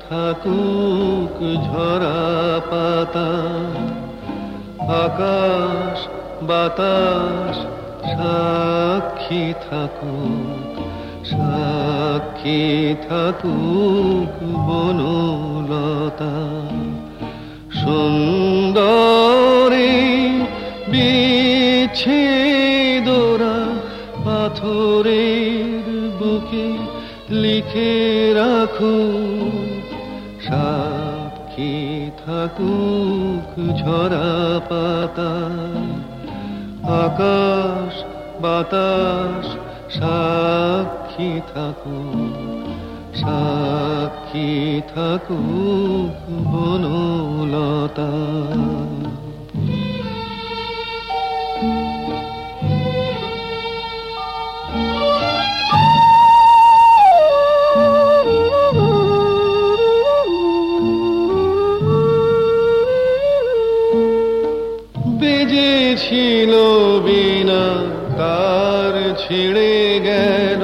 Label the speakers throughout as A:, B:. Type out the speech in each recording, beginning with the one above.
A: থাকুক ঝরা পাতা, আকাশ বাতাস সাক্ষী থাকুক, সাক্ষী থাকুক বনলতা। সুন্দরে বিচ্ছেদরা পাথরের বুকে লিখে রাখুক, সাক্ষী থাকুক ঝরা পাতা, আকাশ বাতাস সাক্ষী থাকুক, সাক্ষী থাকুক বনলতা। বেজেছিল বিনা তার ছিঁড়ে গেল,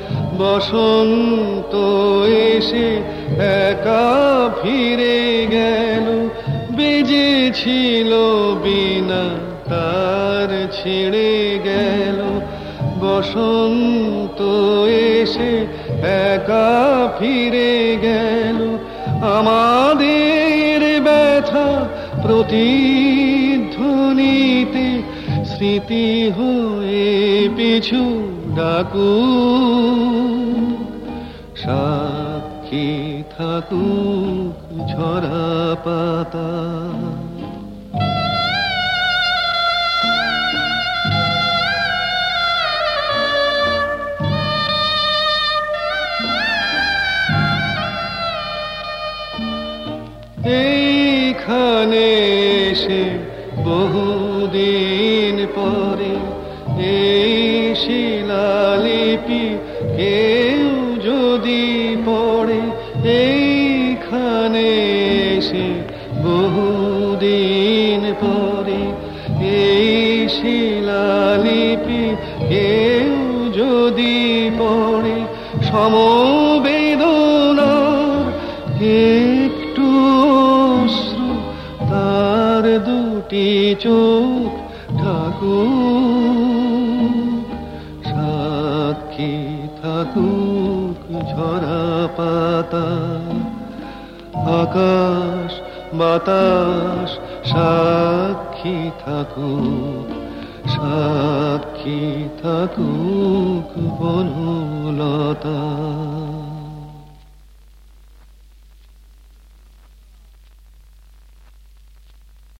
A: বসন্ত এসে একা ফিরে গেল। বেজেছিল বিনা তার ছিঁড়ে গেল, বসন্ত এসে একা ফিরে গেল। আমাদের ব্যথা প্রতিধ্বনিতে স্মৃতি হয়ে পিছু ডাকুক, সাক্ষী থাকুক ঝরা পাতা। এইখানে এসে বহুদিন পরে এই শিলালিপি কেউ যদি পড়ে, এইখানে এসে বহুদিন পরে এই শিলালিপি কেউ যদি পড়ে, সমবেদনার একটু অশ্রু তার দুটি চোখ ঠাকুর, সাক্ষী থাকুক ঝরা পাতা, আকাশ বাতাস সাক্ষী থাকুক, সাক্ষী থাকুক বনলতা।